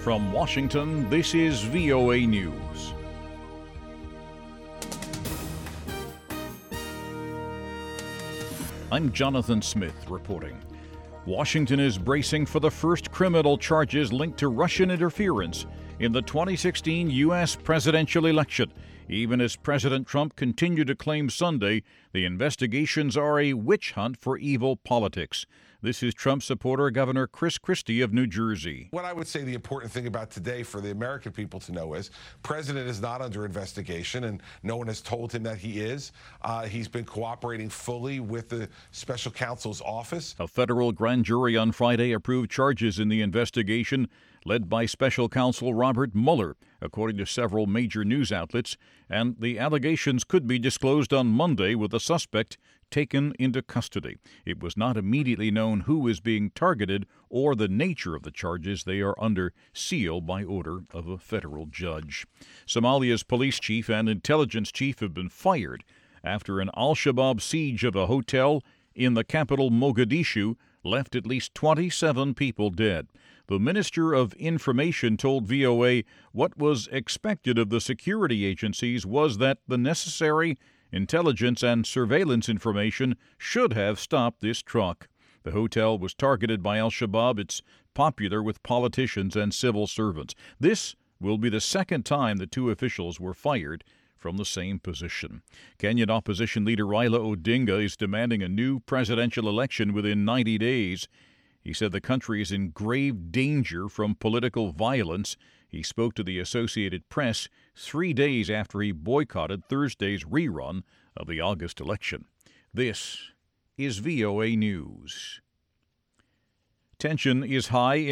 From Washington, this is VOA News. I'm Jonathan Smith reporting. Washington is bracing for the first criminal charges linked to Russian interference in the 2016 U.S. presidential election, even as President Trump continued to claim Sunday the investigations are a witch hunt for evil politics. This is Trump supporter Governor Chris Christie of New Jersey. What I would say the important thing about today for the American people to know is President is not under investigation, and no one has told him that he is. He's been cooperating fully with the special counsel's office. A federal grand jury on Friday approved charges in the investigation led by special counsel Robert Mueller, according to several major news outlets, and the allegations could be disclosed on Monday with the suspect taken into custody. It was not immediately known who is being targeted or the nature of the charges. They are under seal by order of a federal judge. Somalia's police chief and intelligence chief have been fired after an al-Shabaab siege of a hotel in the capital Mogadishu left at least 27 people dead. The Minister of Information told VOA what was expected of the security agencies was that the necessary intelligence and surveillance information should have stopped this truck. The hotel was targeted by al-Shabaab. It's popular with politicians and civil servants. This will be the second time the two officials were fired from the same position. Kenyan opposition leader Raila Odinga is demanding a new presidential election within 90 days. He said the country is in grave danger from political violence. He spoke to the Associated Press 3 days after he boycotted Thursday's rerun of the August election. This is VOA News. Tension is high